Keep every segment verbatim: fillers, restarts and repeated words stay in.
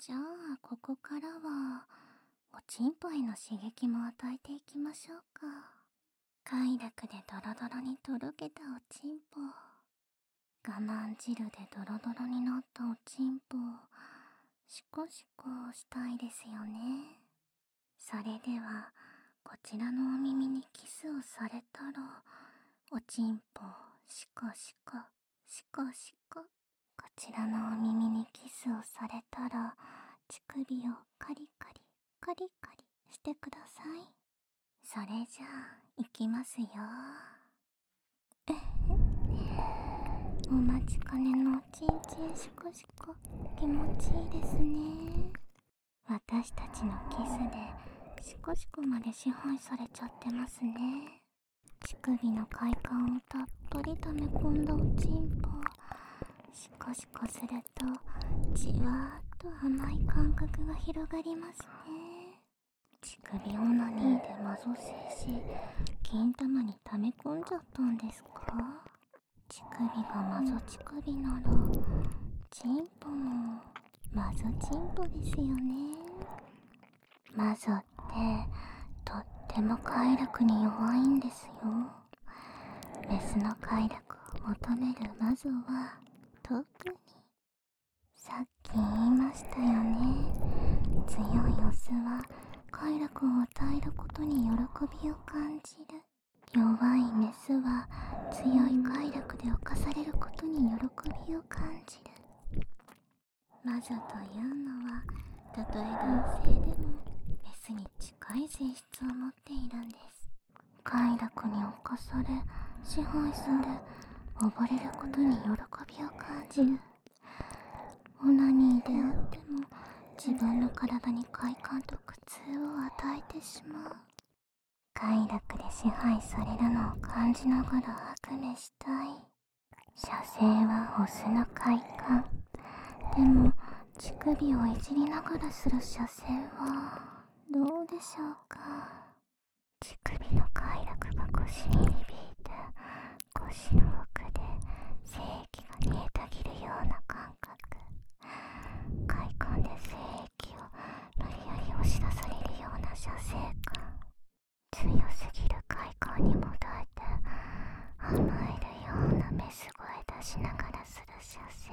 じゃあここからはおちんぽへの刺激も与えていきましょうか。快楽でドロドロにとろけたおちんぽ、我慢汁でドロドロになったおちんぽ、シコシコしたいですよね。それではこちらのお耳にキスをされたら、おちんぽシコシコシコシコ、こちらのお耳にキスをされたら、乳首をカリカリカリカリしてください。それじゃあいきますよ。お待ちかねのチンチンシコシコ、気持ちいいですね。私たちのキスでシコシコまで支配されちゃってますね。乳首の快感をたっぷり溜め込んだおちんぽ、シコシコするとじわーっと甘い感覚が広がりますね。乳首オナニーでマゾ精し、金玉に溜め込んじゃったんですか？乳首がマゾ乳首なら、チンポもマゾチンポですよね。マゾってとっても快楽に弱いんですよ。メスの快楽を求めるマゾは特に。さっき言いましたよね。強いオスは快楽を与えることに喜びを感じる。弱いメスは強い快楽で侵されることに喜びを感じる。魔女というのは、たとえ男性でもメスに近い性質を持っているんです。快楽に侵され、支配され、溺れることに喜びを感じる。オナニーであっても自分の体に快感と苦痛を与えてしまう。快楽で支配されるのを感じながら悪夢したい。射精はオスの快感。でも乳首をいじりながらする射精はどうでしょうか。乳首の快楽が腰に響いて、腰の奥で精液が煮えたぎるような感覚。快感で精液を無理やり押し出されるような射精感。強すぎる快感にも耐えて甘えるようなメス声出しながらする射精。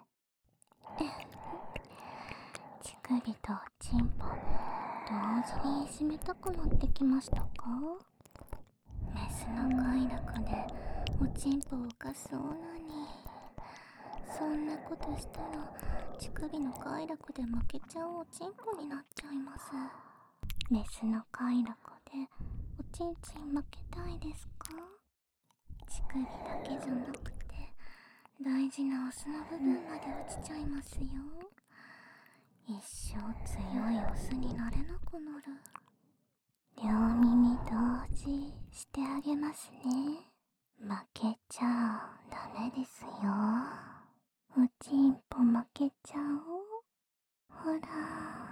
乳首とおちんぽ同時にいじめたくなってきましたか？メスの快楽でおちんぽを犯すオナニー。そんなことしたら乳首の快楽で負けちゃうおちんぽになっちゃいます。メスの快楽でおちんちん負けたいですか？乳首だけじゃなくて大事なオスの部分まで落ちちゃいますよ。一生強いオスになれなくなる。両耳同時してあげますね。負けちゃダメですよ。おちんぽ負けちゃおう。ほら。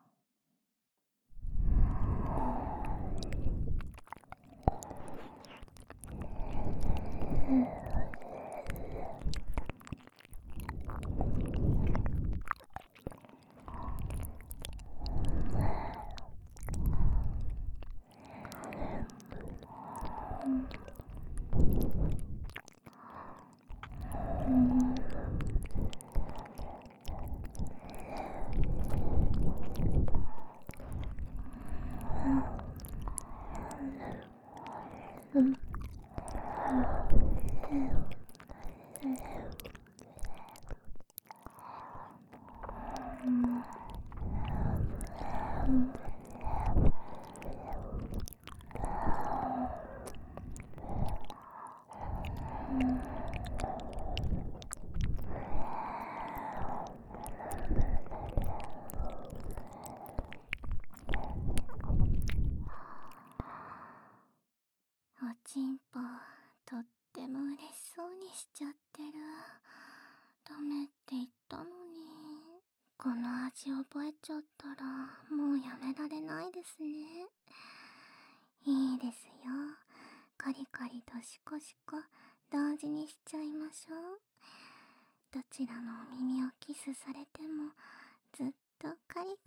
おちんぽとっても嬉しそうにしちゃってる。ダメって言ったのに。この味覚えちゃったらもうやめられないですね。いいですよ。カリカリとシコシコ同時にしちゃいましょう。どちらのお耳をキスされてもずっと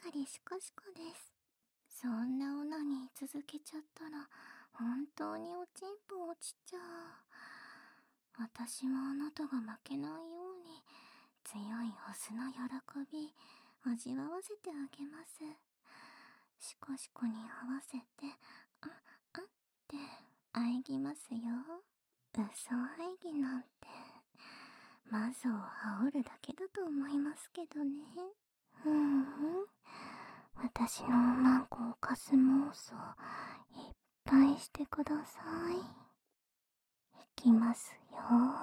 りシコシコです。そんなオナに続けちゃったら本当におちんぽ落ちちゃう。私もあなたが負けないように強いオスの喜び味わわせてあげます。シコシコに合わせてああって喘ぎますよ。嘘喘ぎなんてマゾを煽るだけだと思いますけどね。ううん私のおまんこをかす妄想いっぱいしてください。いきますよ。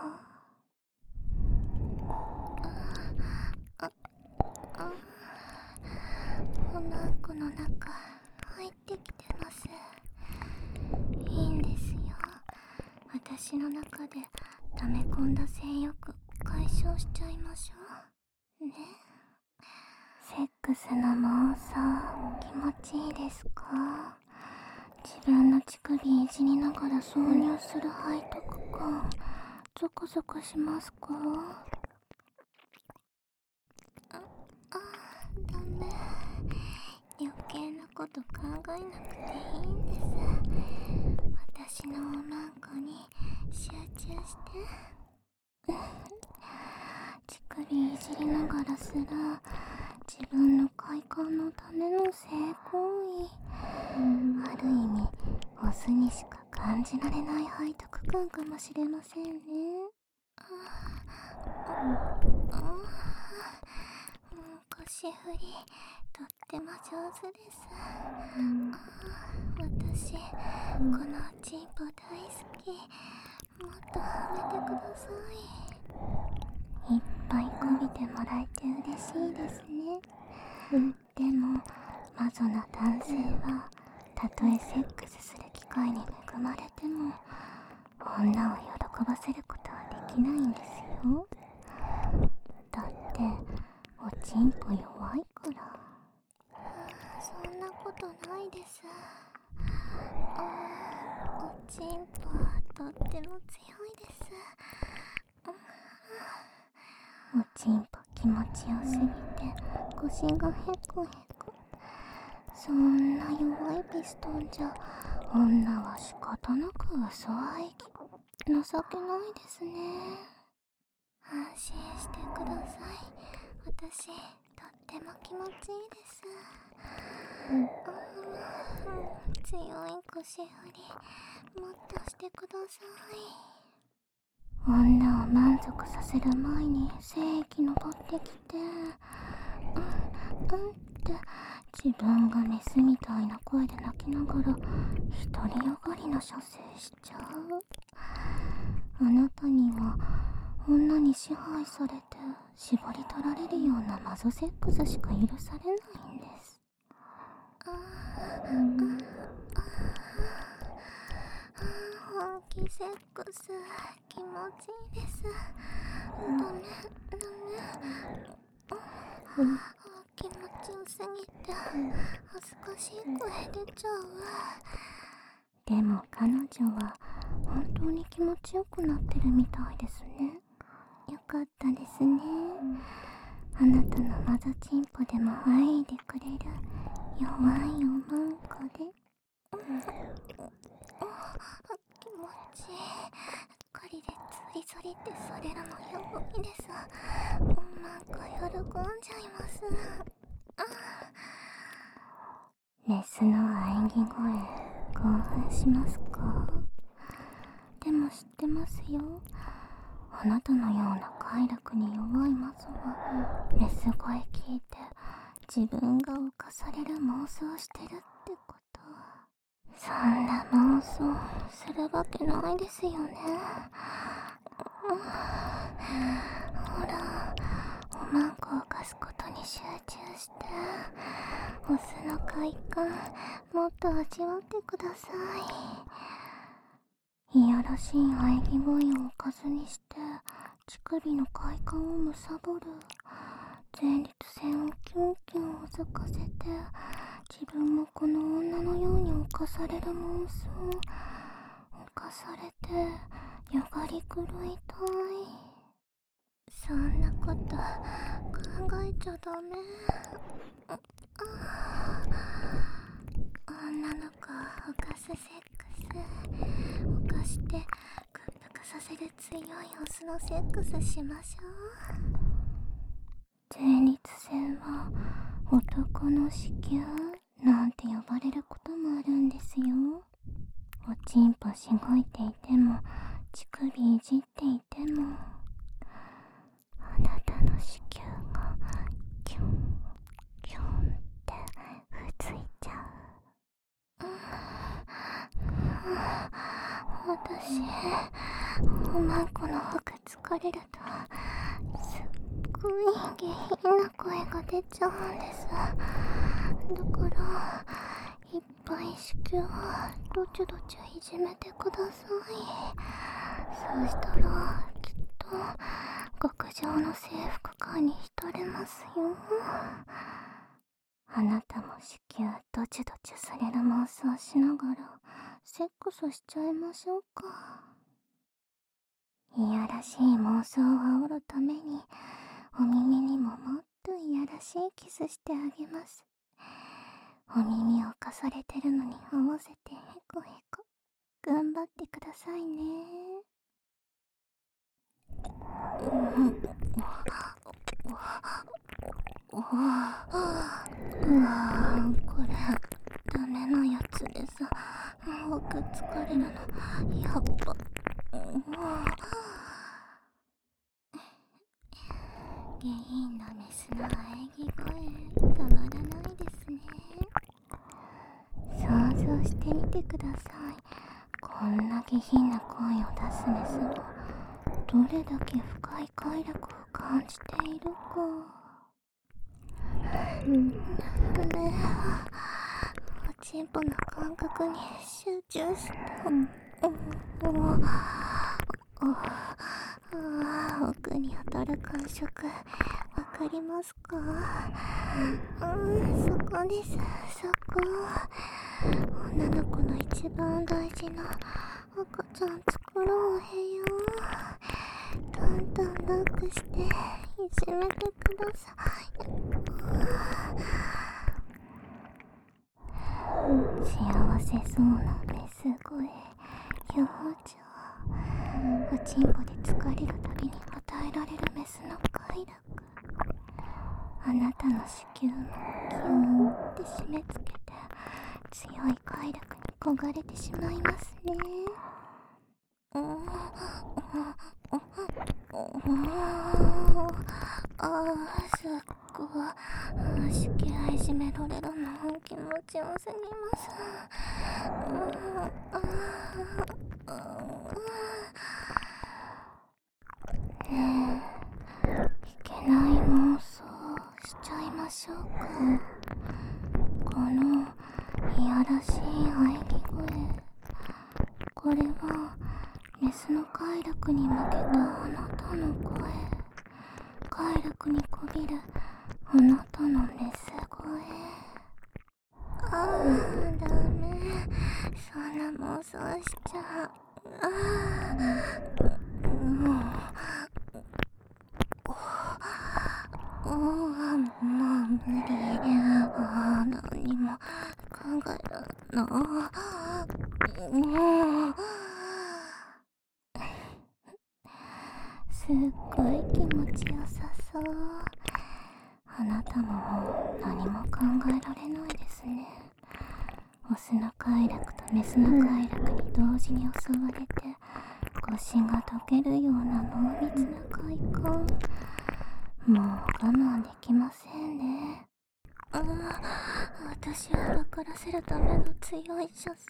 あ、あ、おまんこの中入ってきてます。いいんですよ。私の中で溜め込んだ性欲解消しちゃいましょうね。セックスの妄想気持ちいいですか？自分の乳首いじりながら挿入する背徳感ゾクゾクしますか？あ、あ、ダメ。余計なこと考えなくていいんです。私のおまんこに集中して乳首いじりながらする自分の快感のための性行為、ある意味オスにしか感じられない背徳感かもしれませんね。あああ腰振りとっても上手です。あ私このチンポ大好き。もっとはめてください。いっぱいこびてもらえて嬉しいですね。でもマゾな男性はたとえセックスする機会に恵まれても女を喜ばせることはできないんですよ。だっておちんぽ弱いから。そんなことないです。おちんぽはとっても強いです。おちんぽ気持ちよすぎて腰がヘコヘコ。そんな弱いピストンじゃ女は仕方なく嘘喘ぎ。情けないですね。安心してください。私とっても気持ちいいです。うん、強い腰振りもっとしてください。女を満足させる前に精液登ってきて、うんうんって自分がメスみたいな声で泣きながら独りよがりの射精しちゃう。あなたには女に支配されて絞り取られるようなマゾセックスしか許されないんです。あー、うん、あー、本気セックス気持ちいいです。ダメダメ、うん、気持ちよすぎて恥ずかしい声出ちゃう。でも彼女は本当に気持ちよくなってるみたいですね。よかったですね。あなたのマゾチンポでも愛いでくれる弱いおまんこで、うん、気持ちいい。針でゾリゾリってされるのやばいです。なんか喜んじゃいます。メスの喘ぎ声興奮しますか？でも知ってますよ。あなたのような快楽に弱いマゾはメス声聞いて自分が犯される妄想してるってこと。そんな妄想するわけないですよね。うん、ほら、おまんこをかすことに集中してオスの快感もっと味わってください。いやらしい喘ぎ声をおかずにして乳首の快感をむさぼる。前立腺をキュンキュンをずかせて自分もこの女のように侵される妄想。侵されてよがり狂いたい。そんなこと考えちゃダメ。ああ強いオスのセックスしましょう。前立腺は男の子宮なんて呼ばれることもあるんですよ。おちんぽしごいていても乳首いじっていてもあなたの子宮がキュンキュンってふついちゃう。私おまんこの服疲れるとすっごい下品な声が出ちゃうんです。だからいっぱい子宮どちゅどちゅいじめてください。そうしたらきっと極上の制服感に浸れますよ。あなたも子宮どちゅどちゅされる妄想しながらセックスしちゃいましょうか。いやらしい妄想を煽るためにお耳にももっといやらしいキスしてあげます。お耳をかされてるのに合わせてヘコヘコ頑張ってくださいね。うわー、これダメなやつでさ、僕疲れるのやっぱ下品なメスの喘ぎ声たまらないですね。想像してみてください。こんな下品な声を出すメスがどれだけ深い快楽を感じているか。うん、ねえ、おちんぽの感覚に集中して、うんうん、ああ、奥に当たる感触わかりますか？うん、そこです、そこ。女の子の一番大事な赤ちゃん作ろうお部屋。どんどんロックしていじめてください。幸せそうなメス声、表情、おちんぽで疲れるたびに与えられるメスの快楽。あなたの子宮もキューンって締め付けて強い快楽に焦がれてしまいますね。うん、ああ、すっごい子宮いじめられるの気持ちよすぎます。ねえ、いけない妄想しちゃいましょうか。このいやらしい喘ぎ声、これはメスの快楽に負けたあなたの声、快楽にこびるあなたのメス声。ああ、ダメ、そんな妄想しちゃう。ああ、もうおお、もう無理。ああ、何も考えるの。もうすっごい気持ちよさそう。あなたももう何も考えられないですね。オスの快楽とメスの快楽に同時に襲われて腰が溶けるような濃密な快感。もう我慢できませんね。ああ、私を分からせるための強い射精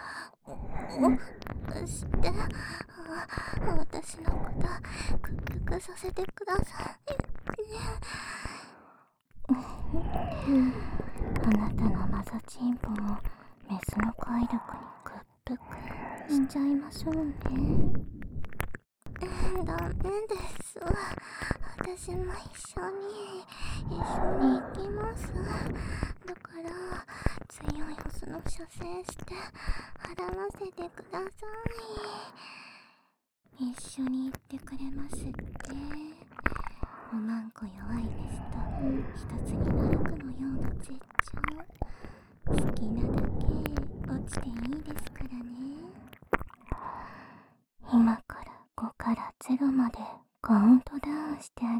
をして、あ、私のこと屈服させてください。あなたのマゾチンポもメスの快楽に屈服しちゃいましょうね。ダメです。私も一緒に一緒に行きます。だから強いオスの射精して払わせてください。一緒に行ってくれますって。おまんこ弱いメスと一つになるかのような絶頂。好きなだけ落ちていいですからね。今からごから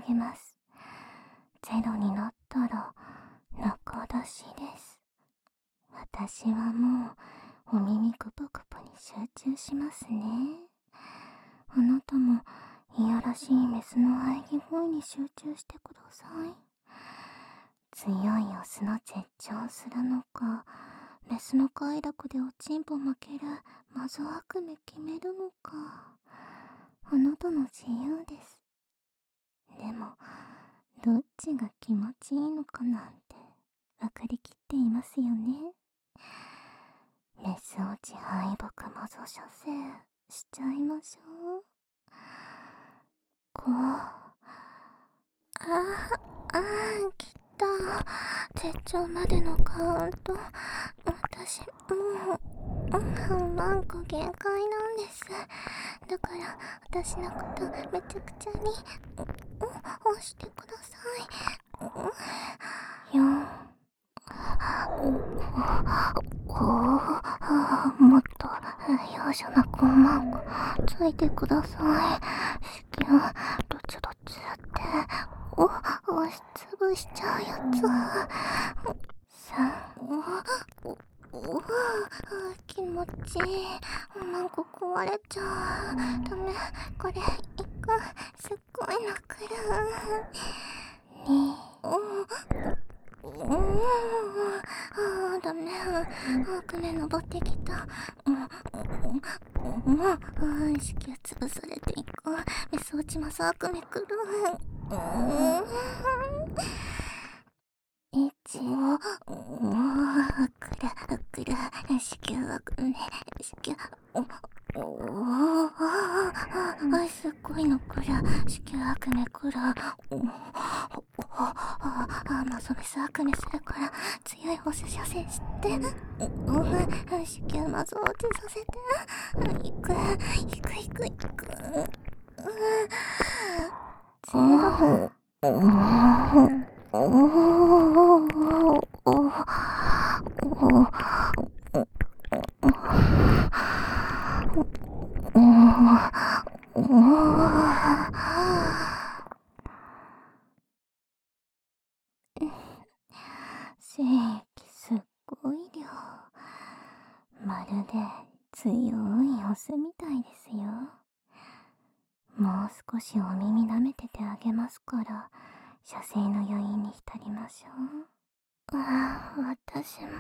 げます。ゼロになったら中出しです。私はもうお耳クプクプに集中しますね。あなたもいやらしいメスの喘ぎ声に集中してください。強いオスの絶頂するのか、メスの快楽でおちんぽ負けるマゾ悪夢決めるのか、あなたの自由です。でもどっちが気持ちいいのかなんて分かりきっていますよね。メス落ち敗北マゾ射精しちゃいましょう。こう、ああ、ああ、きた。絶頂までのカウント。私、もう、うん、ワンコ限界なんです。だから、私のことめちゃくちゃに、うん、押してください。よん、お、もっと、容赦なくマンコついてください。子宮、どっちどっちって、お、押しつぶしちゃうやつ。さ、お、お、お、気持ちいい。マンコ壊れちゃう。ダメ、これ、いく。すっごい泣くる。に、お、うーん、あーダメ、悪夢登ってきた。うんうんうん、子宮潰されていく。メス落ちます、悪夢来る。うーん、一、うー、くるくる、子宮悪夢、子宮、おおー、すっごいの来る。子宮悪夢来る。おおあ、まそめす悪夢するから強い放射射精して、うん、子宮まず落ちさせて、いくいくいくいく、ゼロ、精液すっごい量。まるで強いオスみたいですよ。もう少しお耳舐めててあげますから、射精の余韻に浸りましょう。ああ、私も、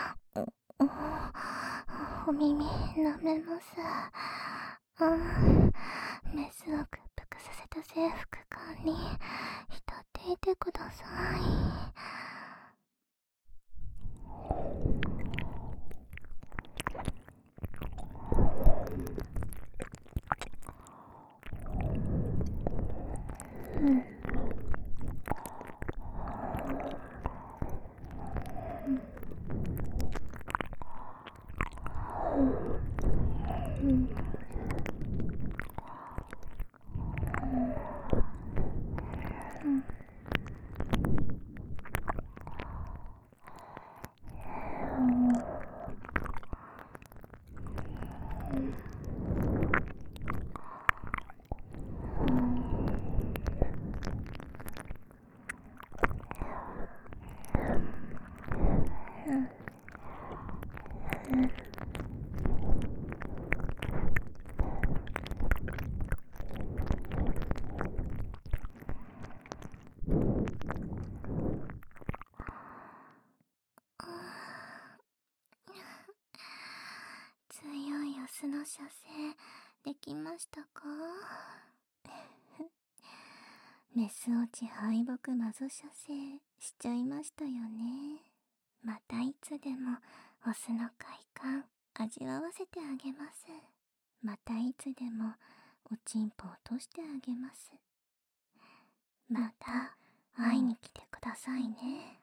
お、お耳舐めます。ああ、メスを屈服させた征服感に浸っていてください。強いオスの射精できましたか？メス落ち敗北マゾ射精しちゃいましたよね。またいつでもオスの快感味わわせてあげます。またいつでもおちんぽ落としてあげます。また会いに来てくださいね。